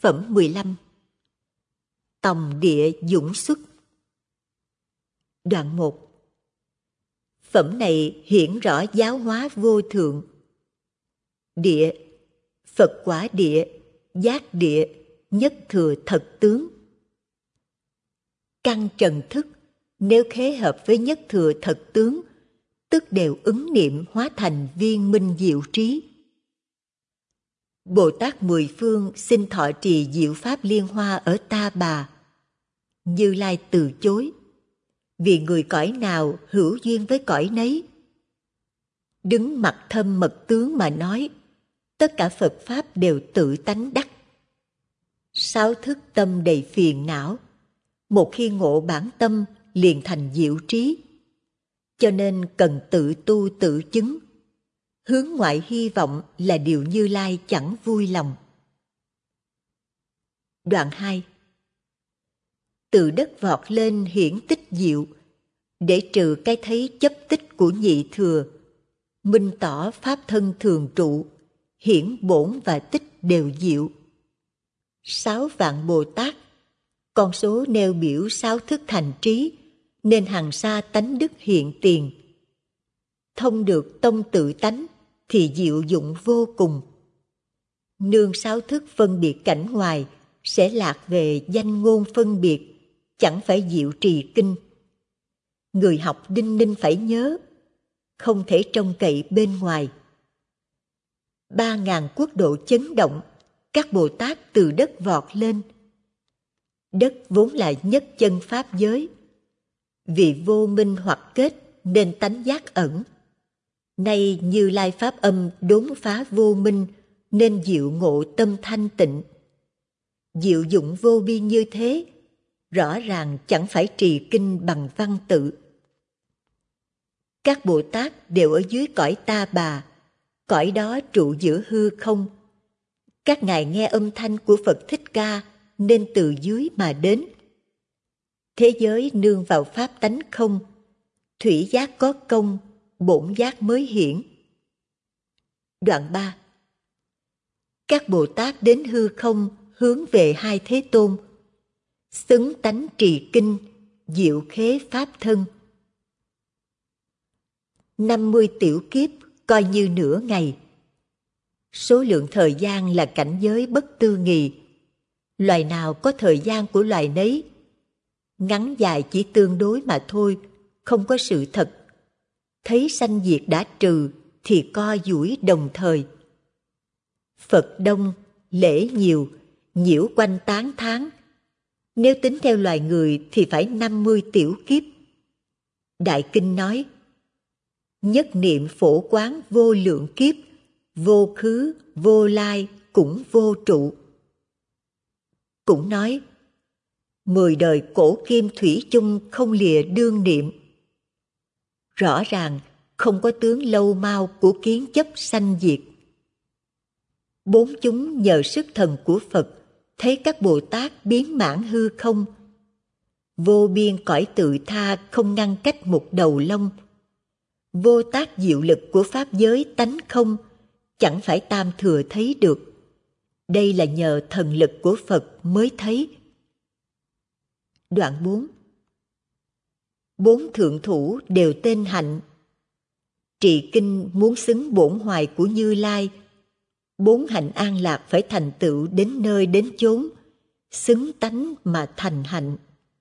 Phẩm 15. Tòng địa dũng xuất. Đoạn 1. Phẩm này hiển rõ giáo hóa vô thượng. Địa, Phật quả địa, giác địa, nhất thừa thật tướng. Căn trần thức, nếu khế hợp với nhất thừa thật tướng, tức đều ứng niệm hóa thành viên minh diệu trí. Bồ Tát Mười Phương xin thọ trì diệu pháp liên hoa ở Ta Bà. Như Lai từ chối, vì người cõi nào hữu duyên với cõi nấy. Đứng mặt thâm mật tướng mà nói, tất cả Phật Pháp đều tự tánh đắc. Sáu thức tâm đầy phiền não, một khi ngộ bản tâm liền thành diệu trí. Cho nên cần tự tu tự chứng. Hướng ngoại hy vọng là điều Như Lai chẳng vui lòng. Đoạn 2. Từ đất vọt lên hiển tích diệu, để trừ cái thấy chấp tích của nhị thừa, minh tỏ pháp thân thường trụ, hiển bổn và tích đều diệu. 6 vạn Bồ Tát, con số nêu biểu 6 thức thành trí, nên hằng sa tánh đức hiện tiền. Thông được tông tự tánh, thì diệu dụng vô cùng. Nương 6 thức phân biệt cảnh ngoài, sẽ lạc về danh ngôn phân biệt, chẳng phải diệu trì kinh. Người học đinh ninh phải nhớ, không thể trông cậy bên ngoài. 3.000 quốc độ chấn động, các Bồ Tát từ đất vọt lên. Đất vốn là nhất chân pháp giới, vì vô minh hoặc kết nên tánh giác ẩn. Nay Như Lai pháp âm đốn phá vô minh, nên diệu ngộ tâm thanh tịnh. Diệu dụng vô biên như thế, rõ ràng chẳng phải trì kinh bằng văn tự. Các Bồ Tát đều ở dưới cõi Ta Bà, cõi đó trụ giữa hư không. Các ngài nghe âm thanh của Phật Thích Ca nên từ dưới mà đến. Thế giới nương vào pháp tánh không, thủy giác có công, bổn giác mới hiển. Đoạn 3. Các Bồ Tát đến hư không hướng về hai Thế Tôn, xứng tánh trì kinh, diệu khế pháp thân. 50 tiểu kiếp coi như nửa ngày. Số lượng thời gian là cảnh giới bất tư nghì. Loài nào có thời gian của loài nấy. Ngắn dài chỉ tương đối mà thôi, không có sự thật. Thấy sanh diệt đã trừ thì co duỗi đồng thời. Phật đông, lễ nhiều, nhiễu quanh tán tháng. Nếu tính theo loài người thì phải 50 tiểu kiếp. Đại Kinh nói, nhất niệm phổ quán vô lượng kiếp, vô khứ, vô lai, cũng vô trụ. Cũng nói, 10 đời cổ kim thủy chung không lìa đương niệm. Rõ ràng không có tướng lâu mau của kiến chấp sanh diệt. 4 chúng nhờ sức thần của Phật thấy các Bồ Tát biến mãn hư không. Vô biên cõi tự tha không ngăn cách một đầu lông. Vô tác diệu lực của pháp giới tánh không, chẳng phải tam thừa thấy được. Đây là nhờ thần lực của Phật mới thấy. Đoạn 4. 4 thượng thủ đều tên hạnh. Trì kinh muốn xứng bổn hoài của Như Lai. 4 hạnh an lạc phải thành tựu đến nơi đến chốn, xứng tánh mà thành hạnh.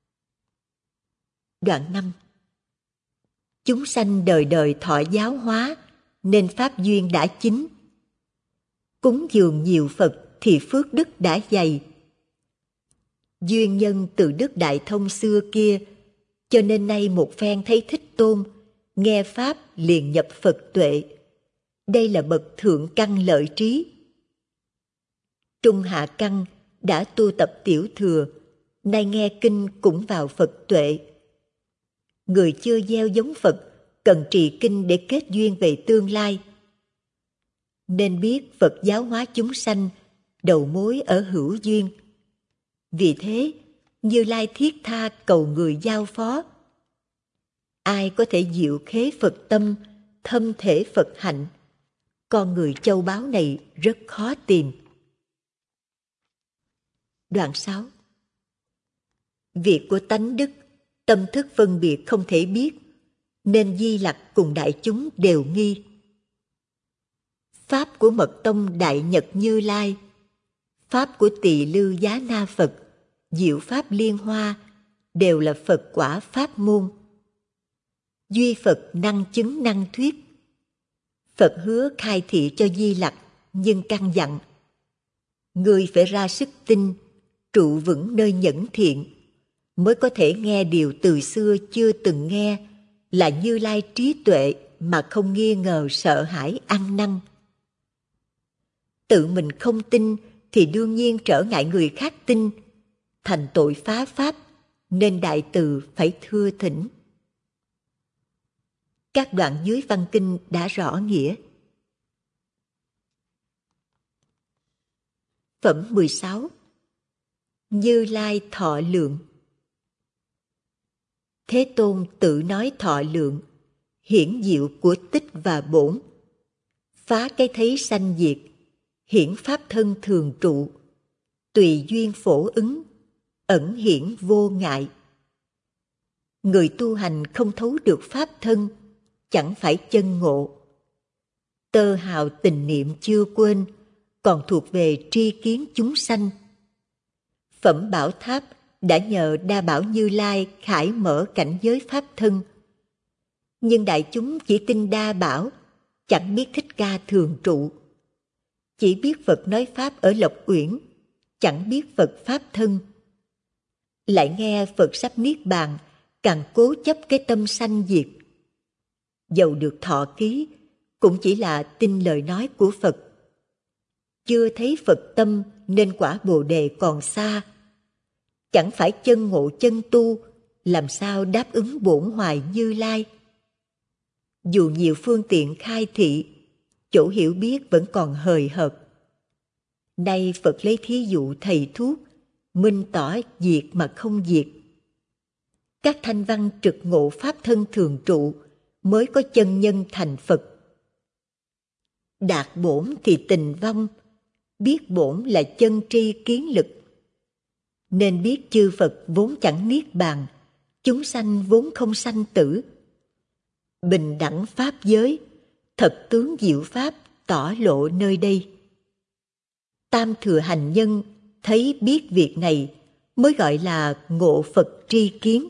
Đoạn 5. Chúng sanh đời đời thọ giáo hóa, nên pháp duyên đã chín. Cúng dường nhiều Phật thì phước đức đã dày. Duyên nhân từ Đức Đại Thông xưa kia, cho nên nay một phen thấy Thích Tôn, nghe pháp liền nhập Phật tuệ. Đây là bậc thượng căn lợi trí. Trung hạ căn đã tu tập tiểu thừa, nay nghe kinh cũng vào Phật tuệ. Người chưa gieo giống Phật cần trì kinh để kết duyên về tương lai. Nên biết Phật giáo hóa chúng sanh, đầu mối ở hữu duyên. Vì thế, Như Lai thiết tha cầu người giao phó. Ai có thể diệu khế Phật tâm, thâm thể Phật hạnh, con người châu báu này rất khó tìm. Đoạn 6. Việc của tánh đức, tâm thức phân biệt không thể biết, nên Di Lặc cùng đại chúng đều nghi. Pháp của Mật Tông Đại Nhật Như Lai, pháp của Tỳ Lư Giá Na Phật, Diệu Pháp Liên Hoa đều là Phật quả pháp môn. Duy Phật năng chứng năng thuyết. Phật hứa khai thị cho Di Lặc, nhưng căn dặn: ngươi phải ra sức tin, trụ vững nơi nhẫn thiện, mới có thể nghe điều từ xưa chưa từng nghe, là Như Lai trí tuệ mà không nghi ngờ sợ hãi ăn năn. Tự mình không tin thì đương nhiên trở ngại người khác tin, thành tội phá pháp, nên đại từ phải thưa thỉnh. Các đoạn dưới văn kinh đã rõ nghĩa. Phẩm 16. Như Lai thọ lượng. Thế Tôn tự nói thọ lượng, hiển diệu của tích và bổn, phá cái thấy sanh diệt, hiển pháp thân thường trụ, tùy duyên phổ ứng, ẩn hiển vô ngại. Người tu hành không thấu được pháp thân, chẳng phải chân ngộ. Tơ hào tình niệm chưa quên, còn thuộc về tri kiến chúng sanh. Phẩm Bảo Tháp đã nhờ Đa Bảo Như Lai khải mở cảnh giới pháp thân. Nhưng đại chúng chỉ tin Đa Bảo, chẳng biết Thích Ca thường trụ. Chỉ biết Phật nói Pháp ở Lộc Uyển, chẳng biết Phật Pháp thân. Lại nghe Phật sắp Niết Bàn, càng cố chấp cái tâm sanh diệt. Dầu được thọ ký, cũng chỉ là tin lời nói của Phật. Chưa thấy Phật tâm nên quả Bồ Đề còn xa. Chẳng phải chân ngộ chân tu, làm sao đáp ứng bổn hoài Như Lai. Dù nhiều phương tiện khai thị, chỗ hiểu biết vẫn còn hời hợt. Nay Phật lấy thí dụ thầy thuốc, minh tỏ diệt mà không diệt. Các thanh văn trực ngộ pháp thân thường trụ, mới có chân nhân thành Phật. Đạt bổn thì tình vong, biết bổn là chân tri kiến lực. Nên biết chư Phật vốn chẳng niết bàn, chúng sanh vốn không sanh tử. Bình đẳng pháp giới, thật tướng diệu pháp tỏ lộ nơi đây. Tam thừa hành nhân thấy biết việc này, mới gọi là ngộ Phật tri kiến.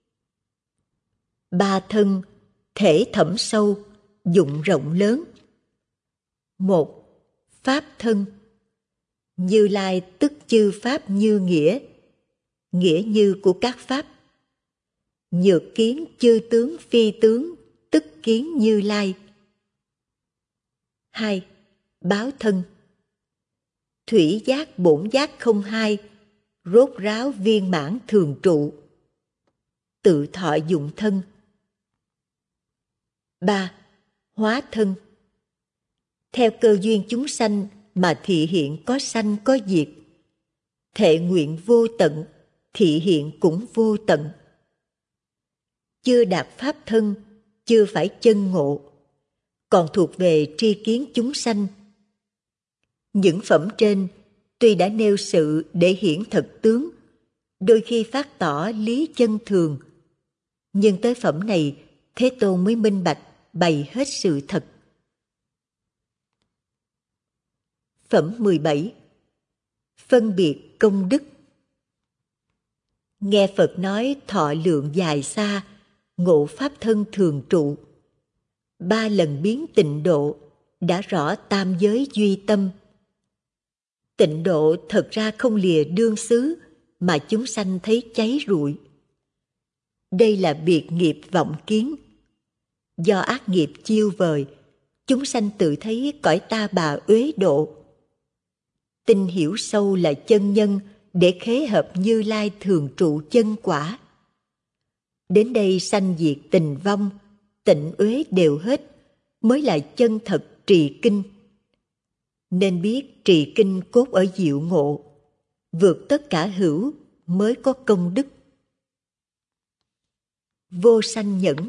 Ba thân, thể thẩm sâu, dụng rộng lớn. 1. Pháp thân. Như Lai tức chư pháp như nghĩa, nghĩa như của các pháp. Nhược kiến chư tướng phi tướng, tức kiến Như Lai. 2. Báo thân. Thủy giác bổn giác không hai, rốt ráo viên mãn thường trụ. Tự thọ dụng thân. 3. Hóa thân. Theo cơ duyên chúng sanh mà thị hiện có sanh có diệt. Thệ nguyện vô tận, thị hiện cũng vô tận. Chưa đạt pháp thân, chưa phải chân ngộ, còn thuộc về tri kiến chúng sanh. Những phẩm trên tuy đã nêu sự để hiển thật tướng, đôi khi phát tỏ lý chân thường, nhưng tới phẩm này Thế Tôn mới minh bạch bày hết sự thật. Phẩm 17. Phân biệt công đức. Nghe Phật nói thọ lượng dài xa, ngộ pháp thân thường trụ. 3 lần biến tịnh độ, đã rõ tam giới duy tâm. Tịnh độ thật ra không lìa đương xứ, mà chúng sanh thấy cháy rụi. Đây là biệt nghiệp vọng kiến. Do ác nghiệp chiêu vời, chúng sanh tự thấy cõi ta bà uế độ. Tin hiểu sâu là chân nhân, để khế hợp Như Lai thường trụ chân quả. Đến đây sanh diệt tình vong, tịnh uế đều hết, mới là chân thật trì kinh. Nên biết trì kinh cốt ở diệu ngộ, vượt tất cả hữu mới có công đức. Vô sanh nhẫn.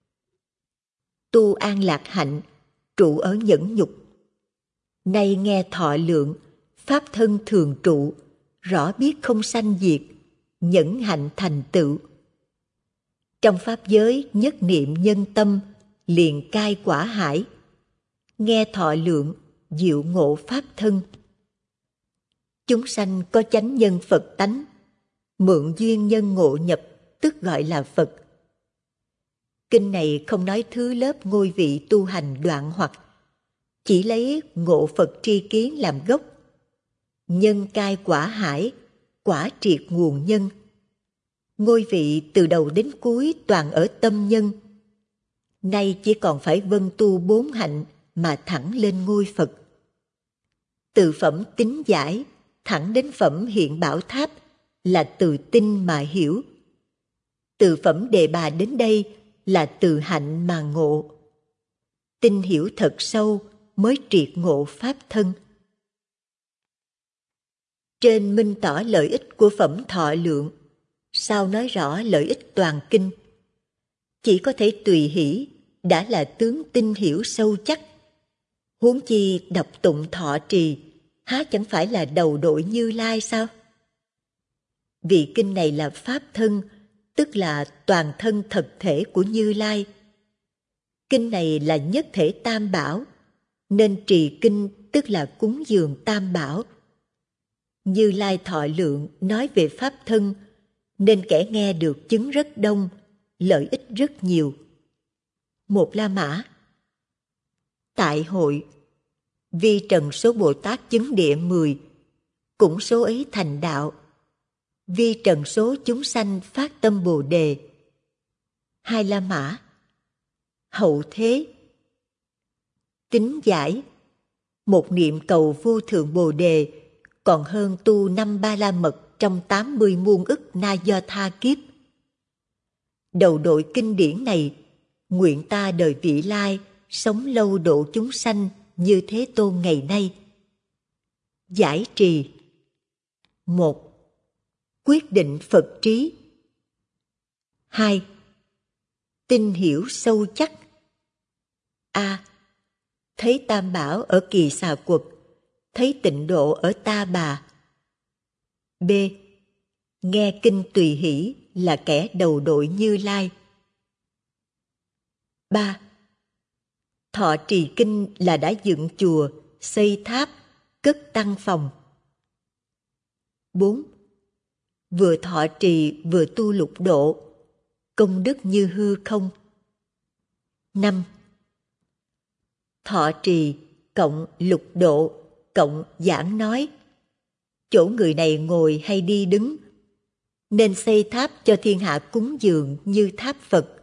Tu an lạc hạnh, trụ ở nhẫn nhục. Nay nghe thọ lượng, pháp thân thường trụ, rõ biết không sanh diệt, nhẫn hạnh thành tựu. Trong pháp giới nhất niệm nhân tâm, liền cai quả hải, nghe thọ lượng, diệu ngộ pháp thân. Chúng sanh có chánh nhân Phật tánh, mượn duyên nhân ngộ nhập, tức gọi là Phật. Kinh này không nói thứ lớp ngôi vị tu hành đoạn hoặc, chỉ lấy ngộ Phật tri kiến làm gốc. Nhân cai quả hải, quả triệt nguồn nhân. Ngôi vị từ đầu đến cuối toàn ở tâm nhân. Nay chỉ còn phải vân tu 4 hạnh mà thẳng lên ngôi Phật. Từ phẩm tín giải, thẳng đến phẩm hiện bảo tháp là từ tin mà hiểu. Từ phẩm đề bà đến đây là từ hạnh mà ngộ. Tin hiểu thật sâu mới triệt ngộ pháp thân. Trên minh tỏ lợi ích của phẩm thọ lượng, sau nói rõ lợi ích toàn kinh. Chỉ có thể tùy hỷ đã là tướng tin hiểu sâu chắc. Huống chi đọc tụng thọ trì, há chẳng phải là đầu đội Như Lai sao? Vị kinh này là pháp thân, tức là toàn thân thật thể của Như Lai. Kinh này là nhất thể tam bảo, nên trì kinh tức là cúng dường tam bảo. Như Lai thọ lượng nói về pháp thân, nên kẻ nghe được chứng rất đông, lợi ích rất nhiều. Một La Mã. Tại hội, vi trần số Bồ Tát chứng địa 10, cũng số ấy thành đạo. Vi trần số chúng sanh phát tâm Bồ đề. Hai La Mã. Hậu thế. Tín giải. Một niệm cầu vô thượng Bồ đề còn hơn tu 5 Ba La Mật trong 80 muôn ức Na Do Tha kiếp. Đầu đội kinh điển này, nguyện ta đời vị lai sống lâu độ chúng sanh như Thế Tôn ngày nay. Giải trì. 1. Quyết định Phật trí. 2. Tin hiểu sâu chắc. A. Thấy Tam Bảo ở Kỳ Xà Quật, thấy Tịnh Độ ở Ta Bà. B. Nghe kinh tùy hỷ là kẻ đầu đội Như Lai. 3. Thọ trì kinh là đã dựng chùa, xây tháp, cất tăng phòng. 4. Vừa thọ trì vừa tu lục độ, công đức như hư không. 5. Thọ trì cộng lục độ cộng giảng nói. Chỗ người này ngồi hay đi đứng, nên xây tháp cho thiên hạ cúng dường như tháp Phật.